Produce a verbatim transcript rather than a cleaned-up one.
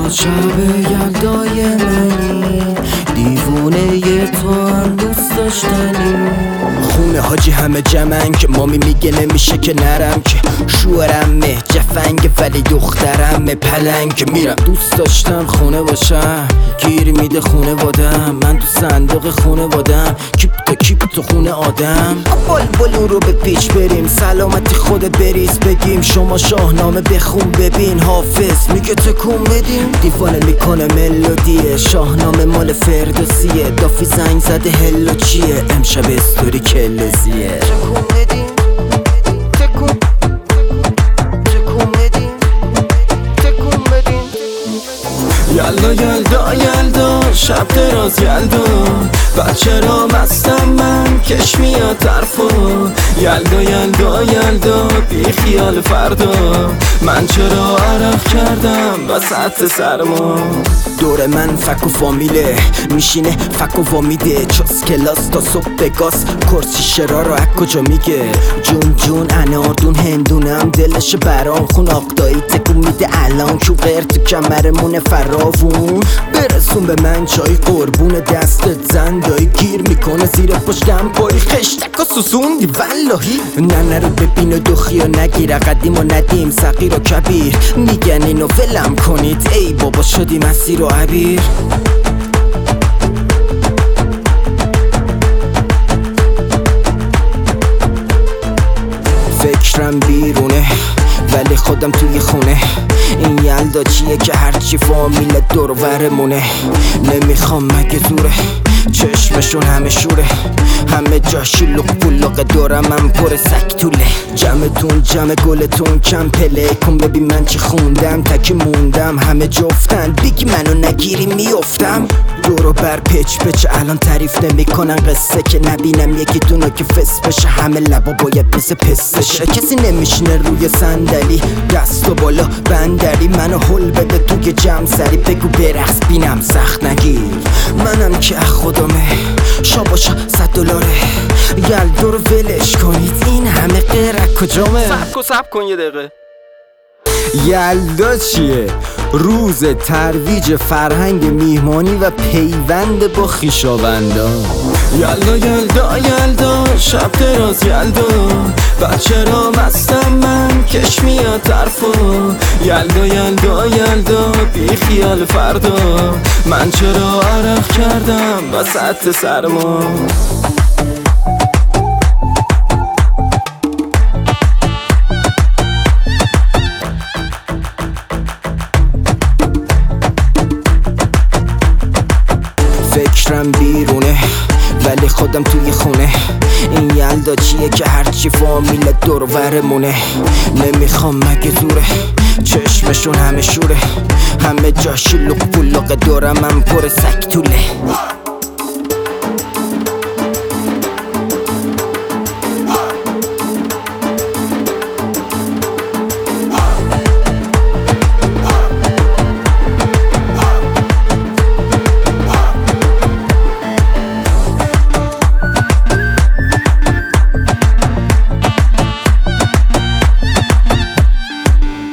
تو شب یلدای منی، دیوونه ی تو هم دوست داشتنی. خونه حاجی همه جمعن که مامی میگه نمیشه که نرم، که شوهرمه جفنگ ولی دخترمه پلنگ. میرم دوست داشتم خونه باشم، گیر میده خونه وادم، من تو صندوق خونه وادم، کیپ تا کیپ تو خونه آدم. بال بالون رو به پیچ بریم، سلامتی خودت بریز بگیم، شما شاهنامه بخون ببین، حافظ میگه تکون بدیم. دیوانه میکنه ملودیه، شاهنامه مال فردوسیه، دافی زنگ زده هلو چیه، امشب استوری کلزیه. تکون بدیم تکون تکون بدیم تکون بدیم. یلدا یلدا یلدا شب دراز یلدا، بچه را مستم من کش میاد طرفا. یلدا یلدا یلدا بی خیال فردا، من چرا عرق کردم وسط سرما. دور من فک و فامیله میشینه فک و وامیده، چاس کلاس تا صبح بگاس، کرسی شرا رو اک کجا میگه. جون جون اناردون هندونم دلش برام، خون آقدایی تکون میده الان، کیو غیر تو کمرمون فراوون. برسون به من چای قربون دستت زندایی، گیر میکنه زیر پشتم پای خشتک و سوسوندی والهی. ننه رو ببین و دخی و نگیر، قدیم و ندیم صغیر و کبیر، میگن اینو ولم کنید ای بابا شدی مسیر و عبیر. فکرم بیرونه ولی خودم توی خونه، این یلدا چیه که هرچی فامیل دور ورمونه. نمیخوام مگه زوره، چشمشون همه شوره، همه جا شلوغ پلوغ، دورم من پر سک طوله. جمعتون جمع گلتون کم پله کن ببین من چی خوندم، تکی موندم همه جفتن، بگی منو نگیری میافتم. دورو بر پچ پچ الان تعریف نمیکنن قصه، که نبینم یکی دونو که فس بشه، همه لبا باید پس پس بشه. کسی نمیشینه روی صندلی، دستو بالا بندری، منو هل بده توی جمع سری، بگو برقص بینم سخت نگیر. منم که خودمه شاباشا صد دلاره، یلدا رو ولش کنید این همه غیرک کجامه. سب کن سب کن یه دقیقه. یلدا چیه؟ روز ترویج فرهنگ میهمانی و پیوند با خویشاوندان. یلدا یلدا یلدا شب دراز یلدا، بچه را مستم من کش میاد طرفا. یلدا یلدا یلدا بی خیال فردا، من چرا عرق کردم وسط سرما. فکرم بیرونه ولی خودم توی خونه، این یلدا چیه که هرچی فامیل دور ورمونه. نمیخوام مگه زوره، چشمشون همه شوره، همه جا شلوغ پلوغ، دورم من پر سک طوله.